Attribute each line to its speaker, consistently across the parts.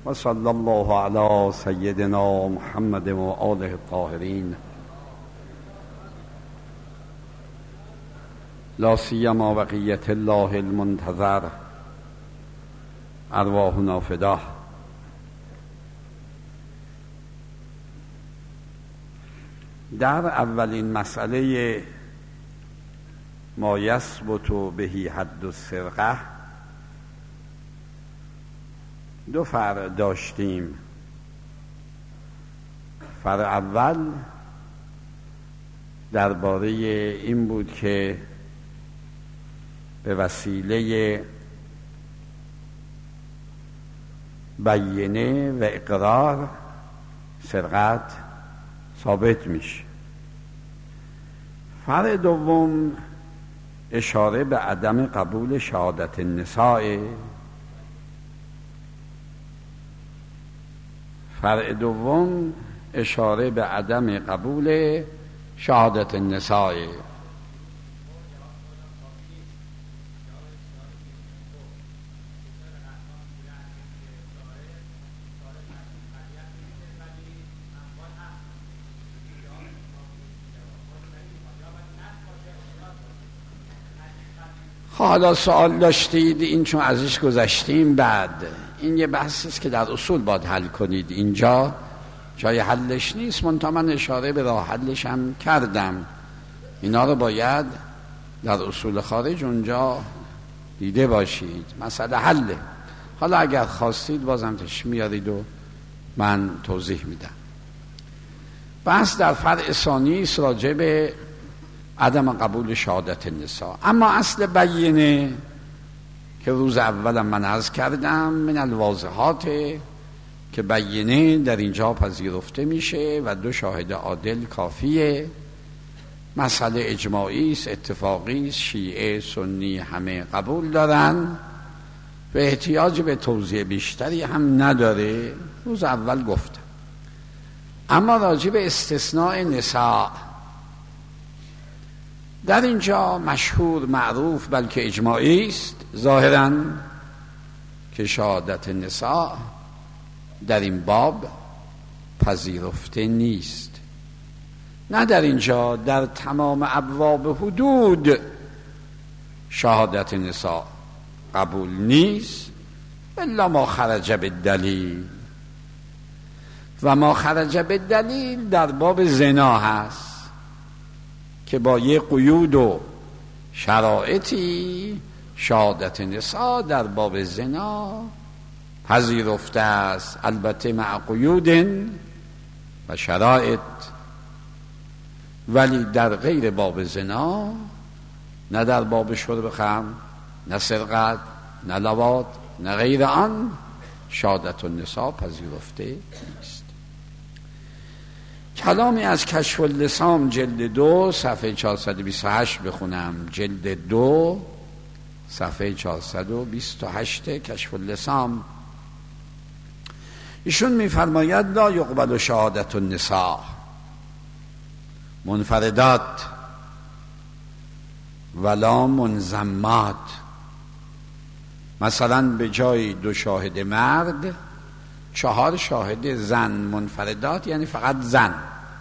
Speaker 1: و صلی الله علی سیدنا محمد و آله الطاهرین لا سیما بقیة الله المنتظر ارواحنا فداه. در اولین مسئله ما یثبت بهی حد السرقه دو فرع داشتیم. فرع اول درباره این بود که به وسیله بیینه و اقرار سرقت ثابت میشه. فرع دوم اشاره به عدم قبول شهادت النساء. فرع دوم اشاره به عدم قبول شهادت النساء. حالا سوال داشتید، این چون ازش گذشتیم، بعد این یه بحثی است که در اصول باید حل کنید. اینجا جای حلش نیست، منتها من اشاره به راه حلش هم کردم. اینا رو باید در اصول خارج اونجا دیده باشید. مسئله حله. حالا اگر خواستید بازم تشریح میارید و من توضیح میدم. بحث در فرع ثانی است راجع به عدم قبول شهادت النساء. اما اصل بیینه که روز اولم من عرض کردم من الواضحات که بیینه در اینجا پذیرفته میشه و دو شاهد عادل کافیه. مسئله اجماعی است، اتفاقی است، شیعه سنی همه قبول دارن و احتیاج به توضیح بیشتری هم نداره. روز اول گفتم. اما راجع به استثناء نساء در اینجا مشهور، معروف، بلکه اجماعی است ظاهراً که شهادت نساء در این باب پذیرفته نیست. نه در اینجا، در تمام ابواب حدود شهادت نساء قبول نیست الا ما خرج بالدلیل. و ما خرج بالدلیل در باب زنا هست که با یه قیود و شرایطی شهادت نساء در باب زنا پذیرفته است، البته مع قیود و شرایط. ولی در غیر باب زنا، نه در باب شرب خمر، نه سرقت، نه لواط، نه غیر آن، شهادت النساء پذیرفته نیست. کلامی از کشف اللسام جلد 2 صفحه 428 بخونم. جلد 2 صفحه 428 کشف اللسام. ایشون میفرماید لا یقبل شهادت النساء منفردات ولا منضمات. مثلا به جای 2 شاهد مرد 4 شاهد زن منفردات، یعنی فقط زن.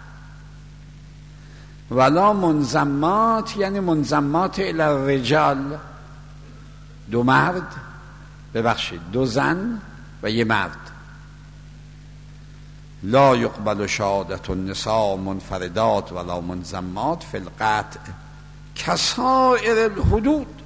Speaker 1: ولا منضمات یعنی منضمات الی الرجال، 2 مرد، ببخشید 2 زن و 1 مرد. لا یقبل شهادت النساء منفردات ولا منضمات فی القطع کسائر الحدود.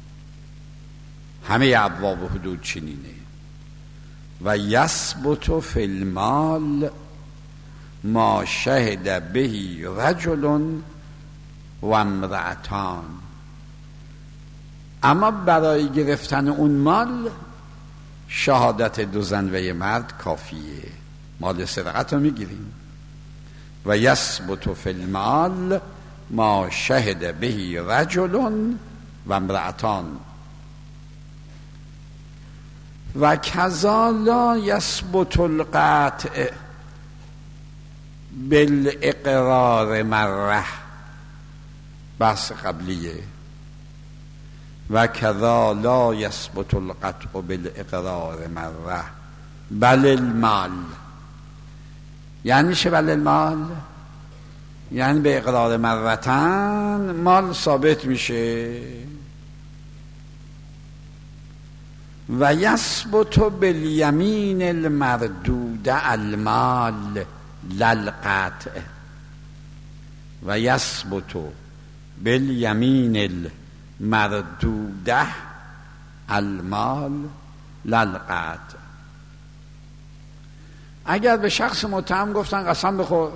Speaker 1: همه ابواب حدود چنینه. و یثبت فی المال ما شهد بهی رجل و امرأتان. اما برای گرفتن اون مال شهادت 2 زن و 1 مرد کافیه. مال سرقت رو میگیریم. و یثبت فی المال ما شهد بهی رجل و امرأتان. و کذا لا یثبت القطع بالاقرار مره، بحث قبلیه. و کذا لا یثبت القطع بالاقرار مره بل المال. یعنی چه بل المال؟ یعنی به اقرار مرتن مال ثابت میشه. و یثبت بالیمین المردوده المال للقطع. و یثبت بالیمین المردوده المال للقطع. اگر به شخص متهم گفتن قسم بخور،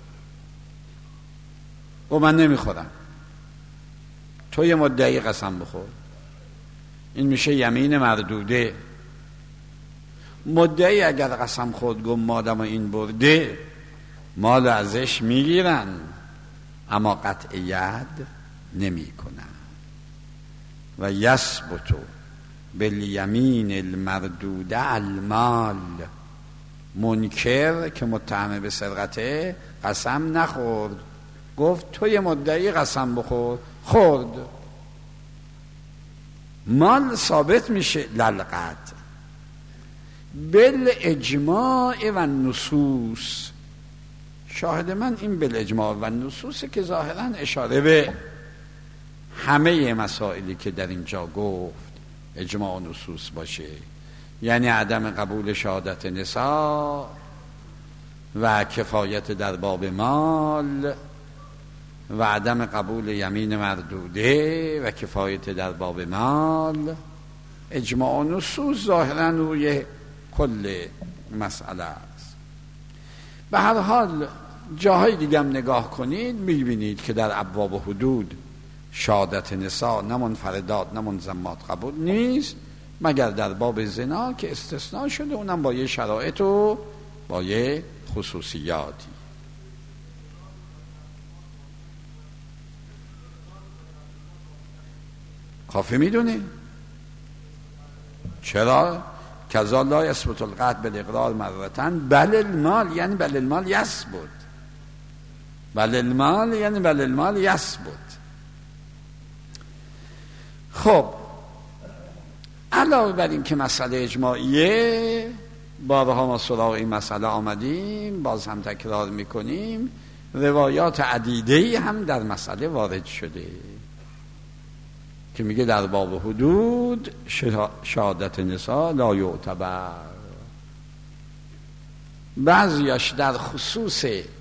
Speaker 1: و من نمیخورم، تو یه مدعی قسم بخور، این میشه یمین مردوده. مدعی اگر قسم خورد گفت مادم این برده، مال ازش میگیرن اما قطع ید نمی کنن. و یثبت بالیمین المردوده المال. منکر که متهم به سرقته قسم نخورد، گفت توی مدعی قسم بخور، خورد، مال ثابت میشه للقطع بالاجماع و النصوص. شاهد من این بالاجماع و النصوص که ظاهرا اشاره به همه مسائلی که در اینجا گفت اجماع و نصوص باشه، یعنی عدم قبول شهادت نساء و کفایت در باب مال و عدم قبول یمین مردوده و کفایت در باب مال. اجماع و نصوص ظاهرا روی کل مسئله است. به هر حال جاهای دیگه هم نگاه کنید میبینید که در ابواب حدود شهادت نساء نه منفردات نه منضمات قبول نیست، مگر در باب زنا که استثناء شده، اونم با یه شرایط و با یه خصوصیاتی. کافی میدونی؟ چرا؟ کذا لا یثبت القطع بالاقرار مرتن بل المال. یعنی بل المال یثبت. بل المال یعنی بل المال یثبت. خب علاوه بر این که مسئله اجماعیه، بارها ما سراغ این مسئله آمدیم، باز هم تکرار میکنیم، روایات عدیده‌ای هم در مسئله وارد شده که میگه در باب حدود شهادت نساء لا یعتبر. بعضیش در خصوص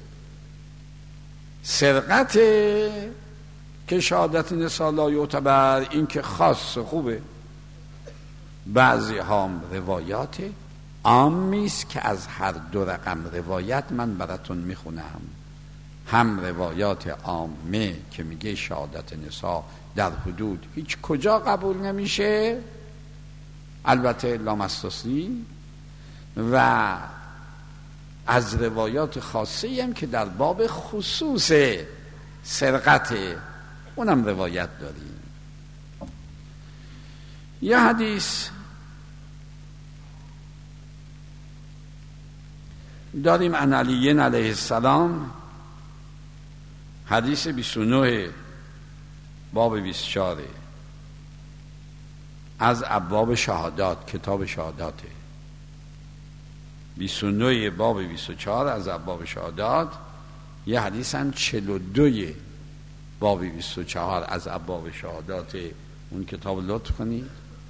Speaker 1: سرقت که شهادت نساء لا یعتبر، این که خاص خوبه. بعضی هم روایات عامی است که از هر دو رقم روایت من براتون میخونم. هم روایات عامه که میگه شهادت نساء در حدود هیچ کجا قبول نمیشه، البته لامستثنی، و از روایات خاصی هم که در باب خصوص سرقت اونم روایت داریم. یه حدیث داریم عن علی علیه السلام، حدیث 29 باب 24 از ابواب شهادات، کتاب شهاداته. 29 باب 24 از ابواب شهادات. یه حدیث هم 42 باب 24 از ابواب شهادات اون کتاب لطف کنید.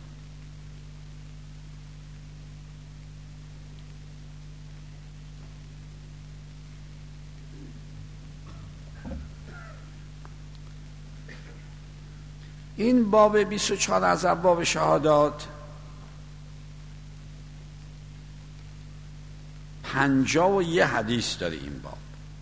Speaker 1: این باب 24 از ابواب شهادات 51 حدیث داره. این باب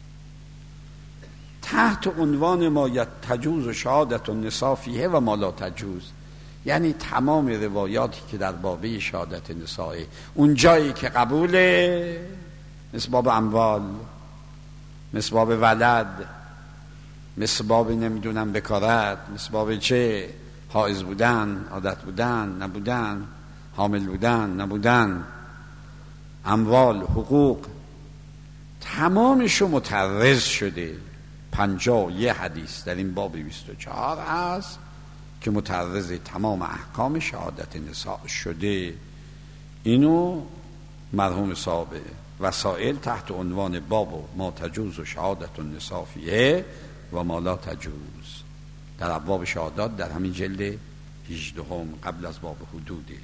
Speaker 1: تحت عنوان ما تجوز شهادت النساء فیه و ما لا تجوز، یعنی تمام روایاتی که در باب شهادت نساء، اون جایی که قبوله، مثل باب اموال، مثل باب ولد، مثل باب نمیدونم بکارت، مثل باب چه، حائض بودن، عادت بودن، نبودن، حامل بودن، نبودن، اموال، حقوق، تمامشو متعرض شده. 51 حدیث در این باب 24 هست که متعرض تمام احکام شهادت نساء شده. اینو مرحوم صاحب وسائل تحت عنوان باب ما تجوز و شهادت النساء فیه و ما لا تجوز، در ابواب شهادات در همین جلد 18 قبل از باب حدوده.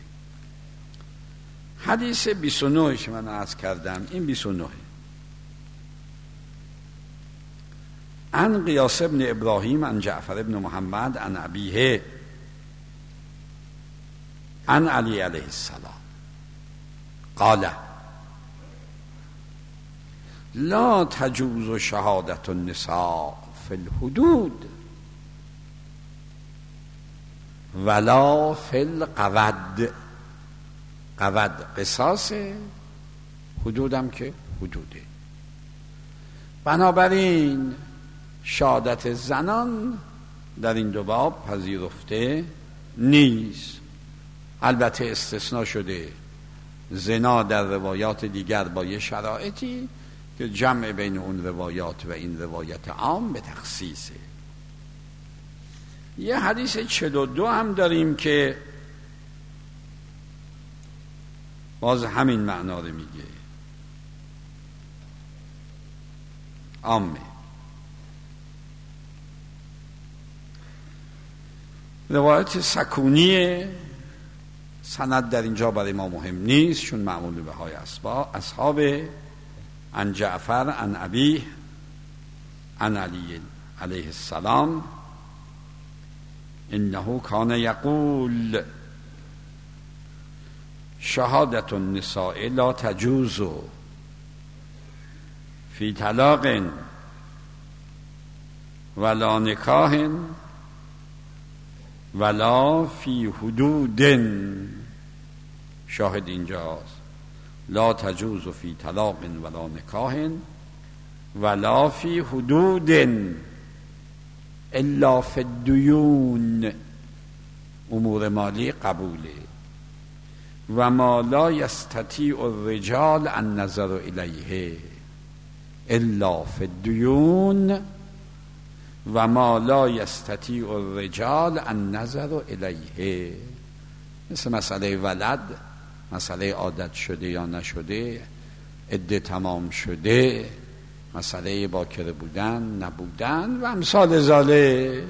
Speaker 1: حدیث 29 که من عرض کردم، این 29 عن قیاس ابن ابراهیم عن جعفر ابن محمد عن ابیه عن علی علیه السلام قال لا تجوز شهادت النساء فی الحدود ولا فی القود. قود قصاص، حدودم که حدوده. بنابراین شهادت زنان در این دو باب پذیرفته نیست. البته استثناء شده زنا در روایات دیگر با یه شرایطی که جمع بین اون روایات و این روایت عام به تخصیصه. یه حدیث 42 هم داریم که باز همین معنا رو میگه، عامه. روایت سکونیه، سند در اینجا برای ما مهم نیست چون معمول به های اصحاب. عن جعفر عن ابیه عن علی علیه السلام انه کان یقول شهادت النساء لا تجوز فی طلاق ولا نکاح ولا فی حدود. شاهد اینجاست، لا تجوز فی طلاق ولا نکاح ولا فی حدود الا فی الدیون. امور مالی قبوله و ما لا یستطیع الرجال النظر الیه الا فی الدیون و ما لا یستطیع الرجال النظر الیه. مثل مسئله ولد، مسئله عادت شده یا نشده، عده تمام شده، مسئله باکره بودن نبودن و امثال ذالک.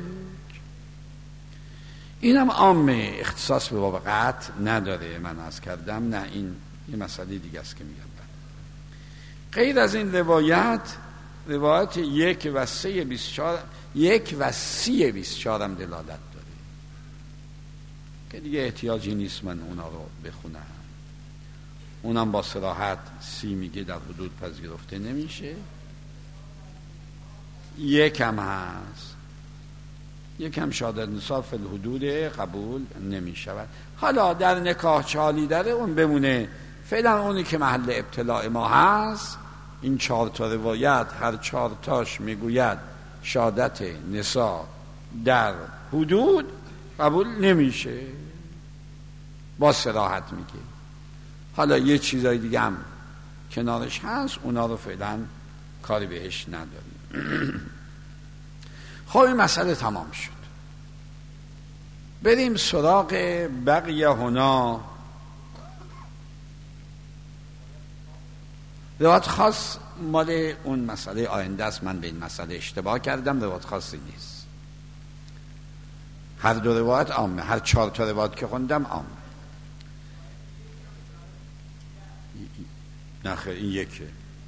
Speaker 1: اینم عامه، اختصاص به باب قطع نداره. من عرض کردم نه، این یه مسئله دیگه است که میگم. غیر از این روایت 1 و 3 24 1 و 30 24 هم دلالت داره که دیگه احتیاجی نیست من اونا رو بخونم. اونم با صراحت 30 میگه در حدود پذیرفته نمیشه. 1 هم هست، 1 هم شهادت نساء فی الحدود قبول نمیشود. حالا در نکاح چالی داره اون بمونه. فعلا اونی که محل ابتلاع ما هست، این 4 تا روایت هر 4 تاش میگوید شهادت نساء در حدود قبول نمیشه، با صراحت میگه. حالا یه چیزای دیگه هم کنارش هست، اونا رو فعلا کاری بهش نداریم. خب این مسئله تمام شد. بریم سراغ بقیه هنا. روایت خاص مال اون مسئله آینده است. من به این مسئله اشتباه کردم، روایت خاصی نیست. هر دو روایت عامه، هر 4 تا روایت که خوندم عامه. نه خیر، این یکه.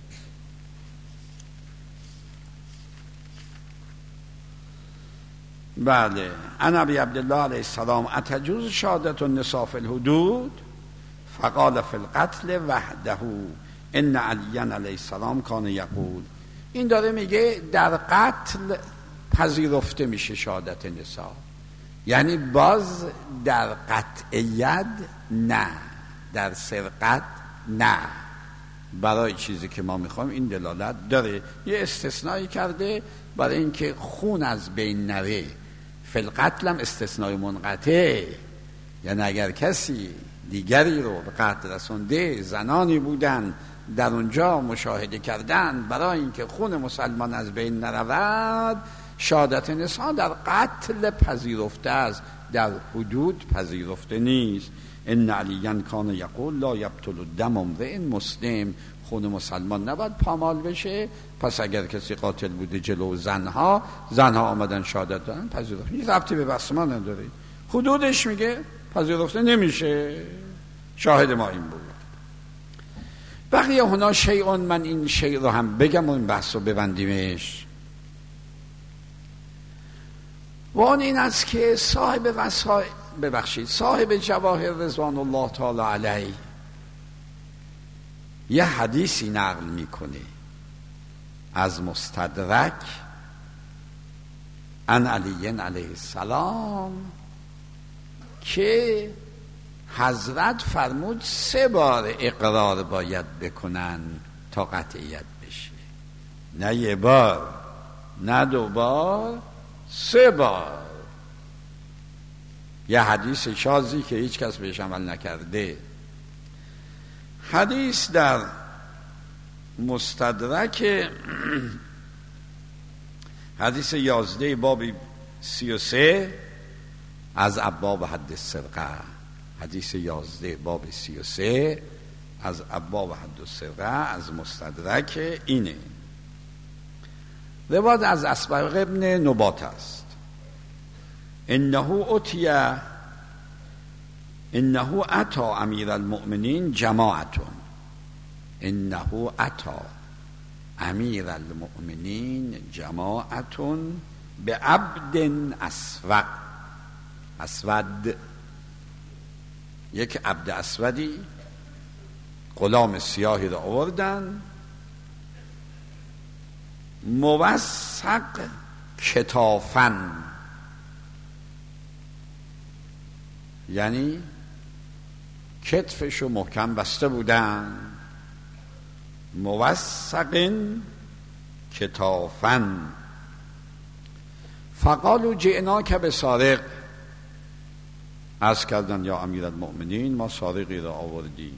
Speaker 1: بله. عن ابی عبدالله علیه السلام اتجوز شهادت النساء فی الحدود فقال فی القتل وحده ان علی علیه السلام کان یقول. این داره میگه در قتل پذیرفته میشه شهادت نساء، یعنی باز در قطعیت نه، در سرقت نه. برای چیزی که ما میخوایم این دلالت داره. یه استثنایی کرده برای اینکه خون از بین نره. فی القتل هم استثنای منقطع، یعنی اگر کسی دیگری رو به قتل رسونده، زنانی بودن در اونجا مشاهده کردن، برای اینکه خون مسلمان از بین نرود، شهادت نساء در قتل پذیرفته است، در حدود پذیرفته نیست. ان علیاً کان یقول لا یبطل دم امرئ مسلم، خون مسلمان نباید پامال بشه. پس اگر کسی قاتل بوده جلو زنها آمدن شهادت دادن، پذیرفت. هیچ ربطی به بحث ما نداره. حدودش میگه پذیرفته نمیشه، شاهد ما این بود. بقیه هنا شیء، من این شیء رو هم بگم و این بحث رو ببندیمش. و آن این است که صاحب جواهر رضوان الله تعالی علیه یه حدیثی نقل میکنه از مستدرک عن علی علیه السلام که حضرت فرمود 3 بار اقرار باید بکنن تا قطعیت بشه، نه 1 بار، نه 2 بار، 3 بار. یه حدیث شاذی که هیچ کس بهش عمل نکرده. حدیث در مستدرک حدیث 11 باب 33 از ابواب حد السرقه، حدیث 11 باب 33 از ابواب حد السرقه از مستدرک اینه. روایت از اسبغ ابن نبات است. انه اتا امیر المؤمنین جماعتون، انه اتا امیر المؤمنین جماعتون به عبد اسود، یک عبد اسودی، غلام سیاهی را آوردن، موثق کتافن، یعنی کتفشو محکم بسته بودن، موثق کتافن. فقالوا جئناک بسارق، عرض کردن یا امیر المؤمنین ما سارقی را آوردیم.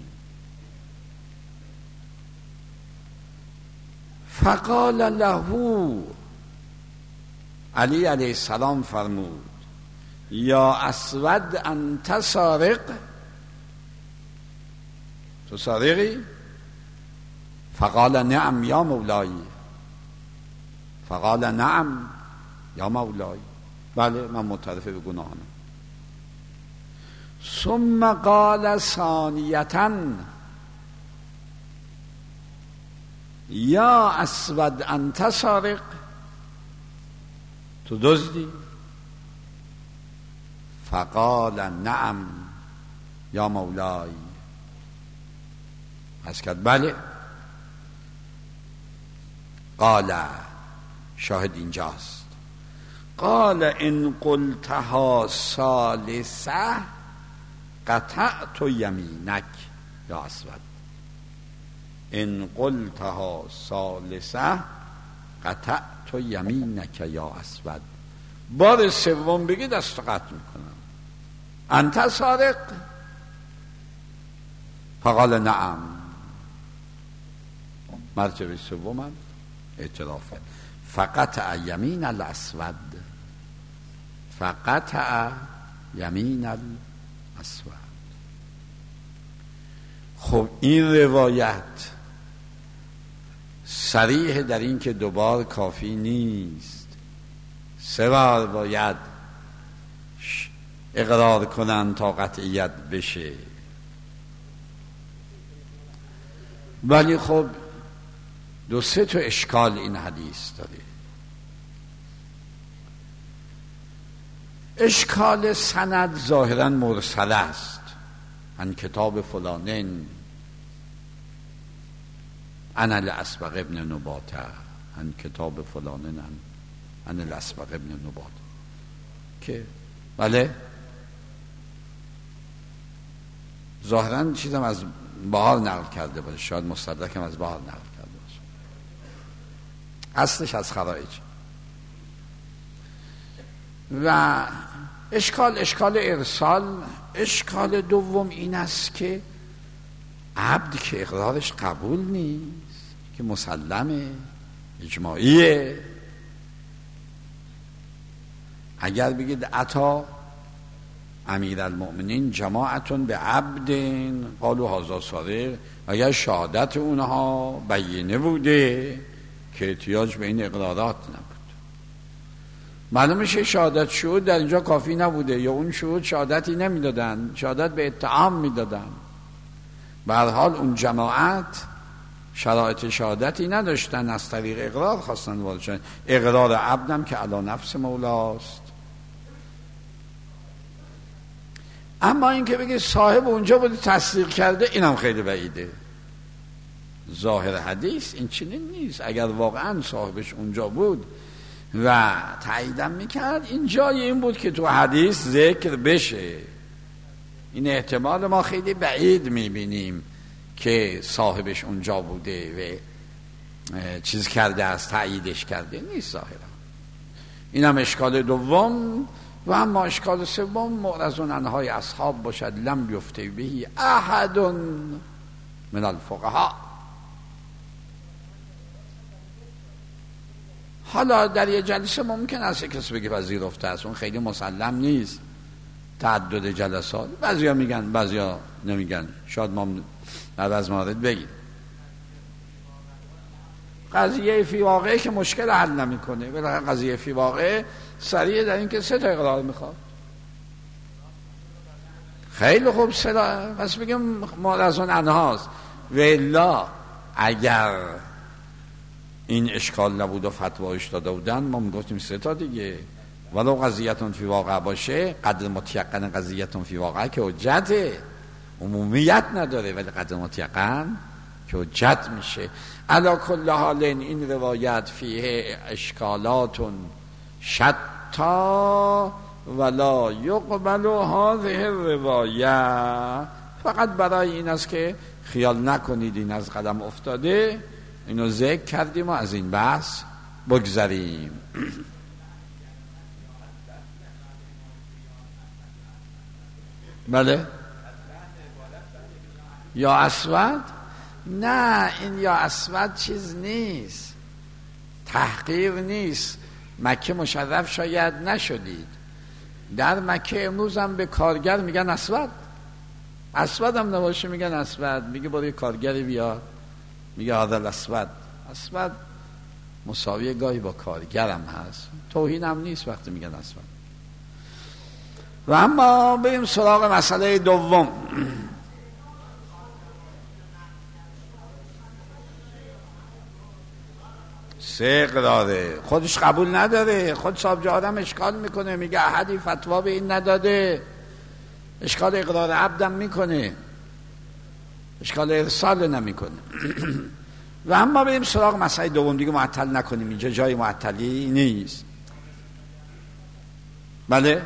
Speaker 1: فقال له، علی علیه السلام فرمود یا اسود انت سارق، تو سارقی؟ فقال نعم یا مولای، فقال نعم یا مولای، بله من معترف به گناهانم. ثم قال ثانیةً یا اسود انت سارق، تو دزدی؟ فقال نعم یا مولای، از کرد بله. قال، شاهد اینجاست، قال ان قلتها ثالثه قطعت یمینک یا اسود، ان قلتها ثالثه قطعت یمینک یا اسود، بار 3 بگی دست قطع میکنم. انت سارق؟ فقال نعم، مرتبه 3 اعترافه. فقطع یمین الاسود، فقطع یمین الاسود. خب این روایت صریح در این که 2 بار کافی نیست، 3 بار باید اقرار کنن تا قطعیت بشه. ولی خب 2-3 تا اشکال این حدیث داره. اشکال سند ظاهرا مرسل است، عن کتاب فلانن عن الاسبغ ابن نباته، عن کتاب فلانن عن الاسبغ ابن نباته، که بله ظاهرا چیزم از بهار نقل کرده باشه، شاید مستدرک هم از بهار نقل کرده باشه، اصلش از خرائج. و اشکال ارسال. اشکال دوم این است که عبد که اقرارش قبول نیست، که مسلمه، امیرالمؤمنین جماعتون به عبد قالوا هذا سارق. اگر شهادت اونها بینه بوده که احتیاج به این اقرارات نبود. معلوم میشه شهادت شهود در اینجا کافی نبوده، یا اون شهود شهادتی نمیدادن، شهادت به اتهام میدادن. به هر حال اون جماعت شرایط شهادتی نداشتن، از طریق اقرار خواستن وارد شدن. اقرار عبدم که علی نفس مولاست. اما این که بگه صاحب اونجا بوده تصدیق کرده، اینم خیلی بعیده. ظاهر حدیث این چنین نیست. اگر واقعا صاحبش اونجا بود و تاییدم میکرد، این جای این بود که تو حدیث ذکر بشه. این احتمال ما خیلی بعید میبینیم که صاحبش اونجا بوده و چیز کرده است، تاییدش کرده نیست ظاهرا. اینم اشکال دوم. و اما اشکال سوم، معرض عنهای اصحاب باشد لم یفتی بهی احد من الفقهاء. حالا در یه جلسه ممکن است کسی بگه پذیرفته است، اون خیلی مسلم نیست. تعدد جلسات، بعضیا میگن بعضیا نمیگن. شاید ما بعد از مورد بگیم قضیه فی واقعه که مشکل حل نمیکنه. ولی قضیه فی واقعه سریع در این که 3 تا اقرار میخواد. خیلی خوب، پس بگیم معرض عنهاست. و الا اگر این اشکال نبود و فتواش داده بودن، ما میگفتیم 3 تا دیگه. ولو قضیتون فی واقع باشه، قدر متیقن قضیتون فی واقع که حجته، عمومیت نداره، ولی قدر متیقن که حجت میشه. علی کل حال این روایت فیه اشکالاتون شتا ولا یقبل هذه الروایه. فقط برای این است که خیال نکنید این از قدم افتاده. اینو ذکر کردیم و از این بحث بگذریم. بله. یا اسود؟ نه، این یا اسود چیز نیست، تحقیر نیست. مکه مشرف شاید نشدید. در مکه امروز هم به کارگر میگن اسود. اسود هم نباشه میگن اسود. میگه برای کارگری بیا، میگه هذا اسود. اسود مساوی گاهی با کارگرم هست، توهین هم نیست وقتی میگن اسود. و اما بریم سراغ مسئله دوم. سه قراره خودش قبول نداره، خود صاحب جا آدم اشکال میکنه، میگه احدی فتوا به این نداده، اشکال اقرار عبدم میکنه، اشکال ارسال نمیکنه. و اما بریم سراغ مسئله دوم. دیگه معطل نکنیم، اینجا جای معطلی نیست. بله.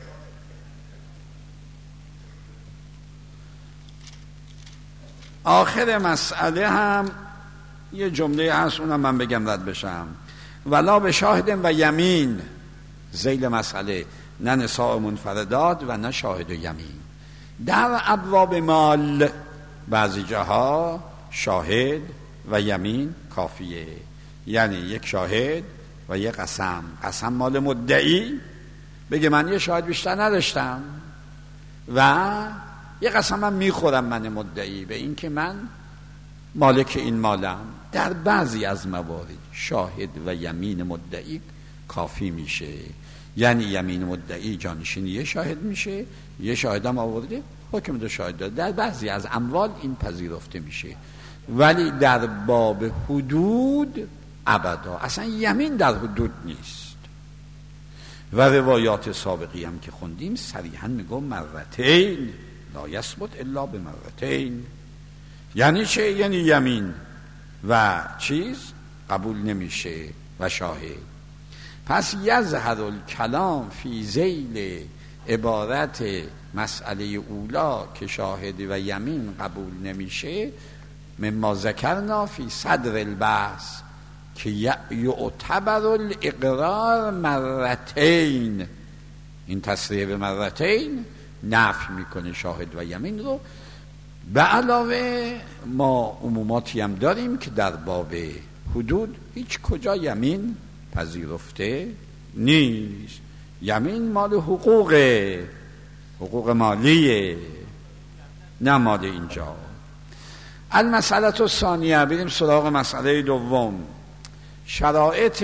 Speaker 1: آخر مسئله هم یه جمله هست، اونم من بگم رد بشم. ولا به شاهد و یمین، ذیل مسئله، نه نساء منفردات و نه شاهد و یمین. در ابواب مال بعضی جاها شاهد و یمین کافیه، یعنی یک شاهد و یک قسم. قسم مال مدعی بگه من یه شاهد بیشتر نداشتم و یه قسم هم میخورم من مدعی به این که من مالک این مالم. در بعضی از موارد شاهد و یمین مدعی کافی میشه، یعنی یمین مدعی جانشین یه شاهد میشه، یه شاهد هم آورده حکم 2 شاهد داده. در بعضی از اموال این پذیرفته میشه، ولی در باب حدود ابدا اصلا یمین در حدود نیست. و روایات سابقی هم که خوندیم صریحا میگم مرتین لا یثبت الا بمرتین. یعنی چه؟ یعنی یمین و چیز قبول نمیشه و شاهد. پس یظهر الکلام فی ذیل عبارت مسئله اولا که شاهد و یمین قبول نمیشه، مما ذکرنا فی صدر البحث که یعتبر الاقرار مرتین. این تصریح به مرتین نفی میکنه شاهد و یمین رو. به علاوه ما عموماتی هم داریم که در باب حدود هیچ کجا یمین پذیرفته نیست. یمین مال حقوقه، حقوق مالیه، نه مال اینجا. المسئله الثانیه، بریم سراغ مسئله دوم. شرایط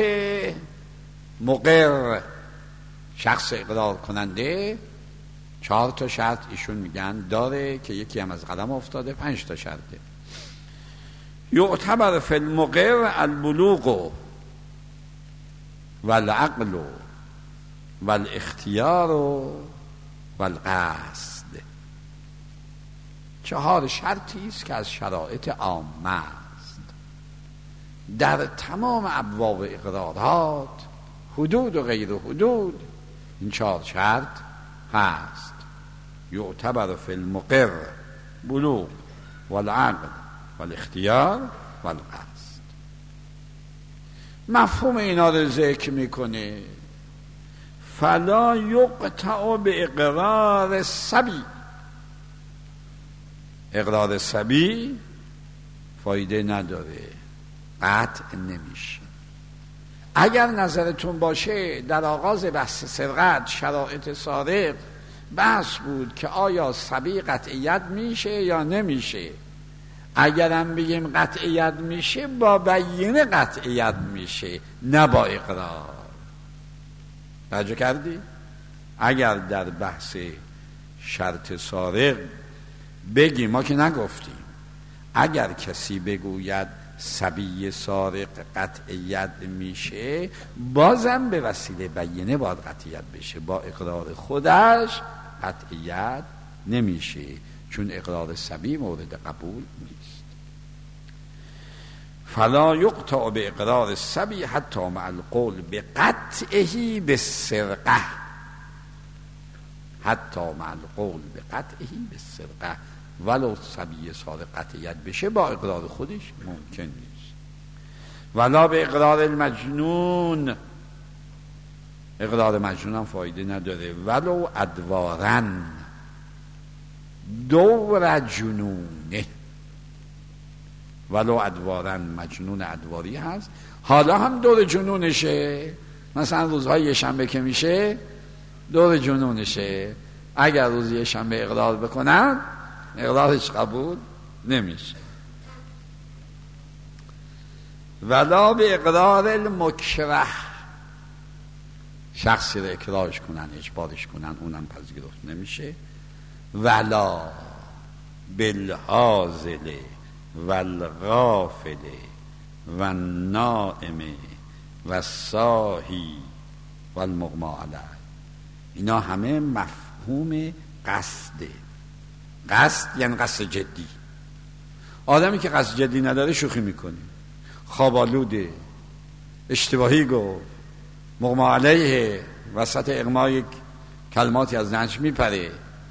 Speaker 1: مقر، شخص اقرار کننده 4 تا شرط ایشون میگن داره که یکی هم از قلم افتاده، 5 تا شرطه. یعتبر فی المقر البلوغ والعقل والاختیار والقصد. 4 شرطی است که از شرایط عامه است. در تمام ابواب اقرارات، حدود و غیر حدود، این 4 شرط هست. یعتبر فی المقر بلوغ والعقل والاختیار والقصد. مفهوم اینا رو ذکر میکنه. فلا یقطع به اقرار الصبی. اقرار صبی فایده نداره، قطع نمیشه. اگر نظرتون باشه در آغاز بحث سرقت شرایط سارق بحث بود که آیا صبی قطعیت میشه یا نمیشه. اگرم بگیم قطعیت میشه، با بیینه قطعیت میشه، نه با اقرار. توجه کردی؟ اگر در بحث شرط سارق بگیم، ما که نگفتیم، اگر کسی بگوید صبی سارق قطعیت میشه، بازم به وسیله بیینه باید قطعیت بشه، با اقرار خودش قطعیت نمیشه، چون اقرار صبی مورد قبول نیست. فلا یقطع به اقرار الصبی حتی مع القول بقطعه بالسرقه. حتی مع القول بقطعه بالسرقه، ولو صبی سارق قطعیت بشه، با اقرار خودش ممکن نیست. ولا به اقرار المجنون. اقرار مجنون هم فایده نداره. ولو ادوارن، دور جنونه. ولو ادوارن، مجنون ادواری هست، حالا هم دور جنونشه. مثلا روزهای یه شنبه که میشه دور جنونشه. اگر روز یه شنبه اقرار بکنن، اقرارش قبول نمیشه. ولا به اقرار المکره. شخصی رو اکراهش کنن، اجبارش کنن، اونم پذیرفت نمیشه. ولا بالحاضل والغافل والنائم والصاحی والمغمى علیه. اینا همه مفهوم قصده. قصد یعنی قصد جدی. آدمی که قصد جدی نداره شوخی میکنه، خوابالوده، اشتباهی گفت، مغمى علیه، وسط اغمای کلماتی از نهج میپره.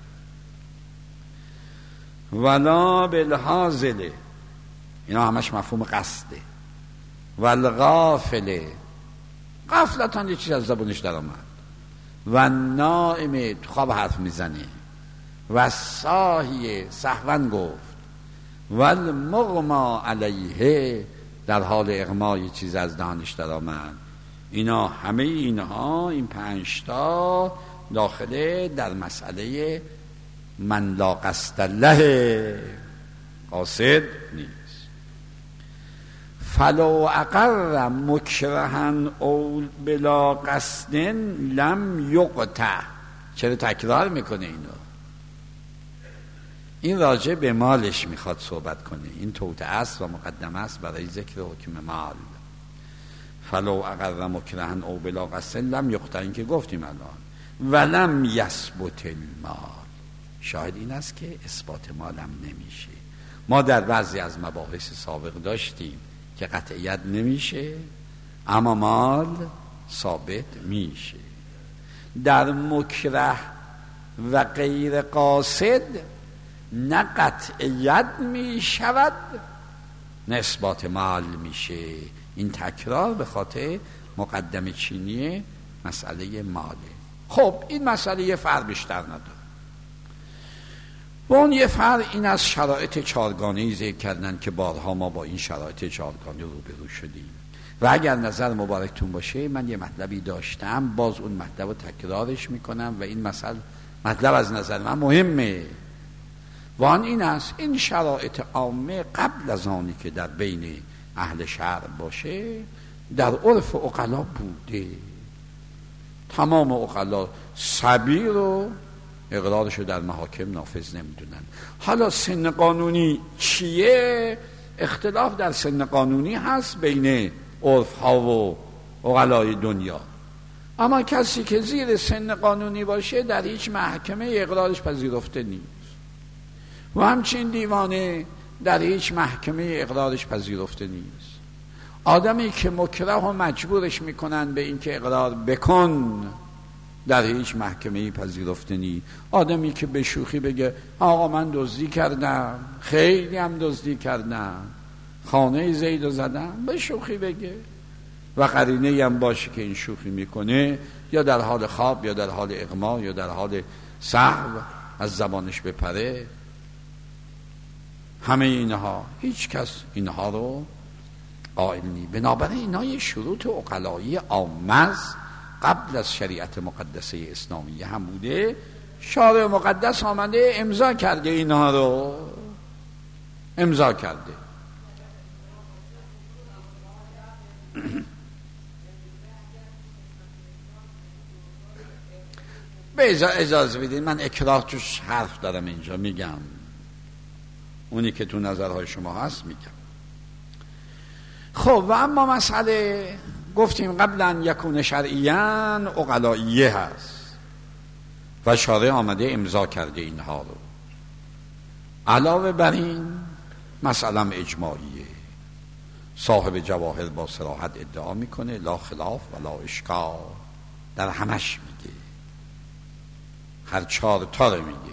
Speaker 1: ولا بالحاضل، اینا همش مفهوم قصده. والغافل، غفلتان یه چیز از زبونش در آمد. و نائم، تو خواب حرف میزنه. و صاحی، سهوا گفت. و المغمى علیه، در حال اغمای چیز از دهانش در آمد. اینا همه اینها، این 5 تا داخله در مسئله من لا قصد له، قاصد نیست. فلو اقر مکرها او بلا قصد لم یقطع. چرا تکرار میکنه اینو؟ این راجع به مالش میخواد صحبت کنه. این توطئه است و مقدمه است برای ذکر حکم مال. فلو اقر مکرها او بلا قصد لم یقطع، این که گفتیم الان. ولم یثبت المال، شاهد این است که اثبات مالم نمیشه. ما در بعضی از مباحث سابق داشتیم که قطعیت نمیشه اما مال ثابت میشه. در مکره و غیر قاصد نه قطعیت میشود نه اثبات مال میشه. این تکرار به خاطر مقدمه چینی مسئله ماله. خب این مسئله یه فرق بیشتر نداره. و اون یه فرق این از شرایط 4گانه‌ای ذکر کردن که بارها ما با این شرایط 4گانه روبرو شدیم. و اگر نظر مبارکتون باشه، من یه مطلبی داشتم، باز اون مطلب رو تکرارش میکنم و این مطلب از نظر من مهمه. وان این است این شرایط عامه قبل از آنی که در بین اهل شرع باشه در عرف عقلا بوده. تمام عقلا صبی رو اقرارشو در محاکم نافذ نمیدونن. حالا سن قانونی چیه؟ اختلاف در سن قانونی هست بین عرف ها و عقلای دنیا، اما کسی که زیر سن قانونی باشه در هیچ محکمه اقرارش پذیرفته نیست و همچنین دیوانه در هیچ محکمه اقرارش پذیرفته نیست. آدمی که مکره و مجبورش میکنن به این که اقرار بکن در هیچ محکمه پذیرفته نیست. آدمی که به شوخی بگه آقا من دزدی کردم، خیلی هم دزدی کردم، خانه زیدو زدم، به شوخی بگه و قرینه هم باشه که این شوخی میکنه یا در حال خواب یا در حال اغما یا در حال سهو از زبانش بپره، همه اینها هیچ کس اینها رو قائل نیست. بنابراین اینها یه شروط عقلایی عامه قبل از شریعت مقدسه اسلامیه هم بوده. شارع مقدس آمده امضا کرده، اینها رو امضا کرده. به اجازه بدید من اکراه توش حرف دارم اینجا میگم، اونی که تو نظرهای شما هست میگم. خب و اما مسئله گفتیم قبلا یکون شرعیاً عقلاییه هست و شارع آمده امضا کرده اینها رو. علاوه بر این مسئله اجماعیه. صاحب جواهر با صراحت ادعا میکنه لا خلاف ولا اشکال، در همش میگه، هر 4 تا رو میگه.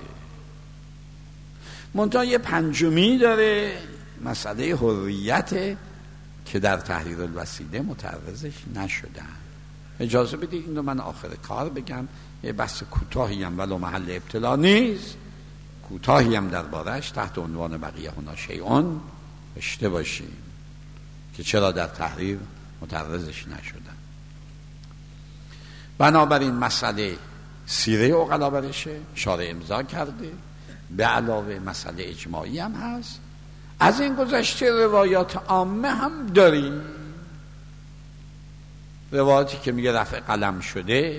Speaker 1: منتها یه پنجمی داره، مسئله حریت که در تحریر الوسیله متعرضش نشدن. اجازه بدید این رو من آخر کار بگم، یه بحث کوتاهی هم ولو محل ابتلا نیست، کوتاهی هم دربارش تحت عنوان بقیه هنا شیئون داشته باشیم که چرا در تحریر متعرضش نشدن. بنابراین مسئله سیره عقلا برشه، شارع امضا کرده، به علاوه مسئله اجماعی هم هست. از این گذشته روایات عامه هم داریم، روایاتی که میگه رفع قلم شده.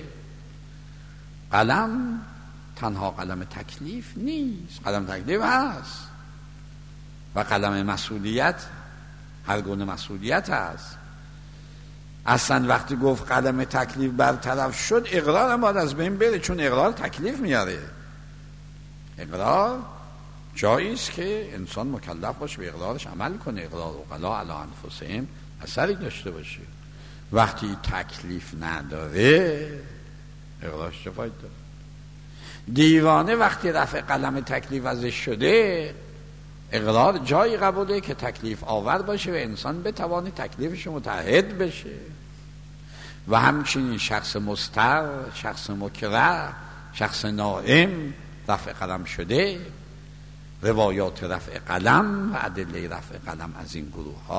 Speaker 1: قلم تنها قلم تکلیف نیست، قلم تکلیف هست و قلم مسئولیت، هر گونه مسئولیت هست. اصلا وقتی گفت قلم تکلیف برطرف شد، اقرار هم باید از بین بره، چون اقرار تکلیف میاره. اقرار جایی است که انسان مکلف باشه به اقرارش عمل کنه، اقرار عقلا علی انفسهم اثری داشته باشه. وقتی تکلیف نداره اقرارش چه فایده داره؟ دیوانه وقتی رفع قلم تکلیف ازش شده، اقرار جایی قبوله که تکلیف آور باشه و انسان بتوانه تکلیفش متعهد بشه. و همچنین شخص مضطر، شخص مکره، شخص نائم رفع قلم شده. روایات رفع قلم و ادله رفع قلم از این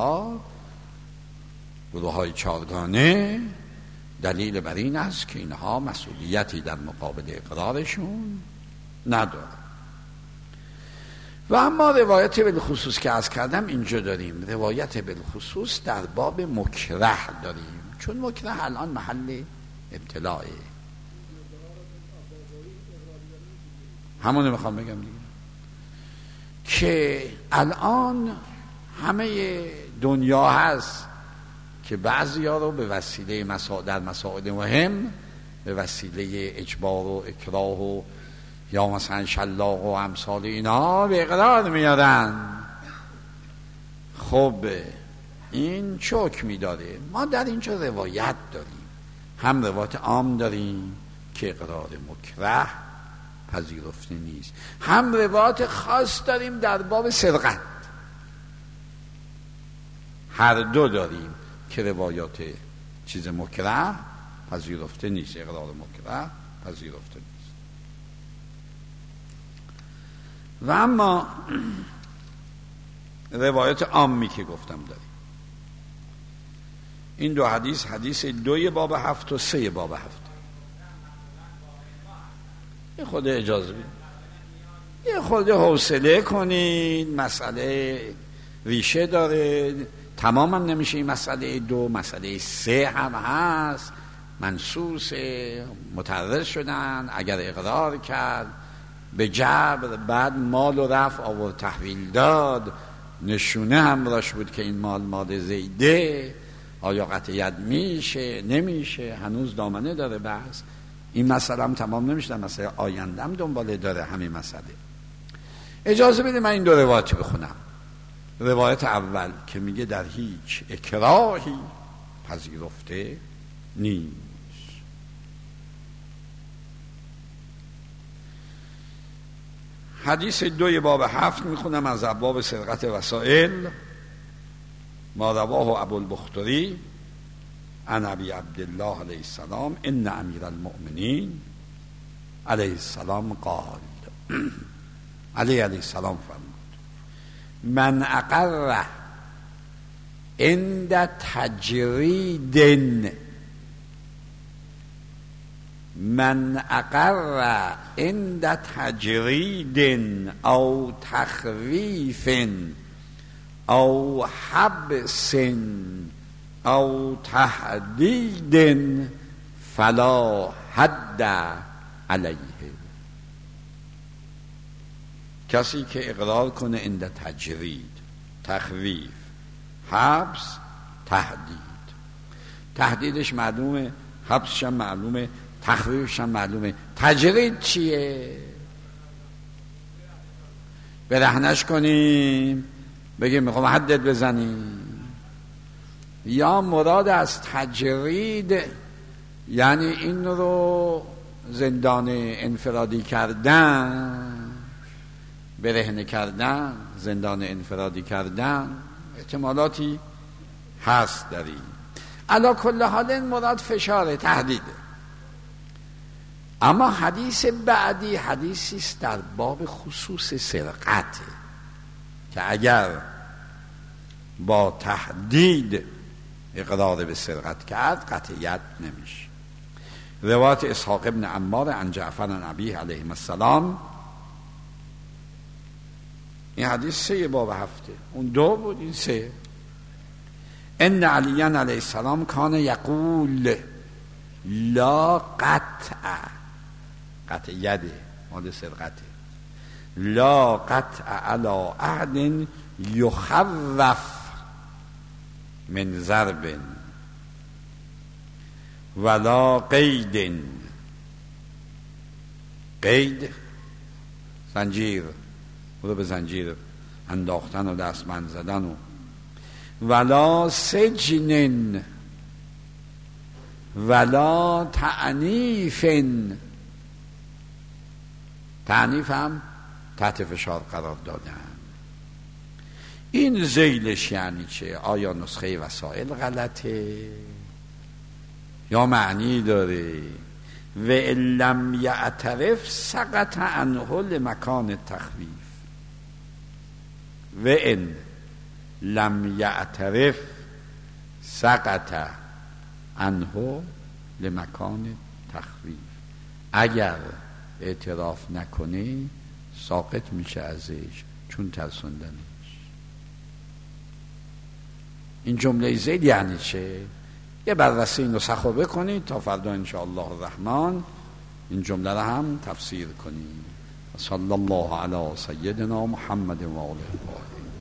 Speaker 1: گروه های 4گانه دلیل بر این است که اینها مسئولیتی در مقابل اقرارشون ندارن. و اما روایت بالخصوص که عرض کردم اینجا داریم، روایت بالخصوص در باب مکره داریم، چون مکره الان محل ابتلاه. همونه میخوام بگم دیگه، که الان همه دنیا هست که بعضی ها رو به وسیله در مسائل مهم به وسیله اجبار و اکراه و یا مثلا شلاق و امثال اینا به اقرار میادن. خب این چه حکمی داره؟ ما در اینجا روایت داریم، هم روایت عام داریم که اقرار مکره پذیرفته نیست، هم روایت خاص داریم در باب سرقت. هر دو داریم که روایات چیز مکره پذیرفته نیست، اقرار مکره پذیرفته نیست. و اما روایت عامی که گفتم داریم، این دو حدیث، حدیث 2 باب 7 و 3 باب 7. یه خود اجازه بدید، یه خود حوصله کنید، مسئله ریشه داره، تمام هم نمیشه. این مسئله 2، مسئله 3 هم هست، منصوص متعرض شدن، اگر اقرار کرد به جبر، بعد مال و رفع آورد تحویل داد، نشونه هم راش بود که این مال زیده، آیا قطعیت میشه نمیشه، هنوز دامنه داره بحث. این مسئله هم تمام نمیشه، مسئله آینده هم دنباله داره همین مسئله. اجازه بده من این 2 روایت بخونم. روایت اول که میگه در هیچ اکراهی پذیرفته نیست. حدیث 2 باب 7 میخونم از ابواب سرقت وسائل. ما رواه ابوالبختری عن ابی عبدالله علیه السلام ان امیر المؤمنین علیه السلام قال علیه السلام فرمود من اقر عند تجرید من اقر عند تجرید او تخویف او حبس او تهدید فلا حد علیه. کسی که اقرار کنه عند تجرید، تخویف، حبس، تهدیدش معلومه، حبسش هم معلومه، تخویفش هم معلومه. تجرید چیه؟ برهنش کنیم، بگیم میخوام حدت بزنیم. یا مراد از تجرید یعنی این رو زندان انفرادی کردن، برهنه کردن، زندان انفرادی کردن، احتمالاتی هست در این. علا کل حال این مراد فشار تهدیده. اما حدیث بعدی حدیثی است در باب خصوص سرقت که اگر با تهدید اقرار به سرقت کرد قطعیت نمیشه. روایت اسحاق ابن عمار عن جعفر عن ابیه علیه السلام. این حدیث 3 باب 7، اون 2 بود، این 3. ان علی علیه السلام کان یقول لا قطع یده مال سرقته، لا قطع علی احد یخوف من ضرب ولا قید، قید زنجیر، برو به زنجیر انداختن و دستبند زدن، و ولا سجن ولا تعنیف، تعنیف هم تحت فشار قرار دادن. این ذیلش یعنی چه؟ آیا نسخه وسائل غلطه یا معنی داره؟ و ان لم یعترف سقط عنه لمکان تخویف، و ان لم یعترف سقط عنه لمکان تخویف. اگر اعتراف نکنه ساقط میشه ازش چون ترسوندنش. این جمله زید یعنی چه؟ یه بررسی نسخ رو بکنید تا فردا انشاءالله الرحمن این جمله رو هم تفسیر کنید. صلی الله علی سیدنا محمد و آله.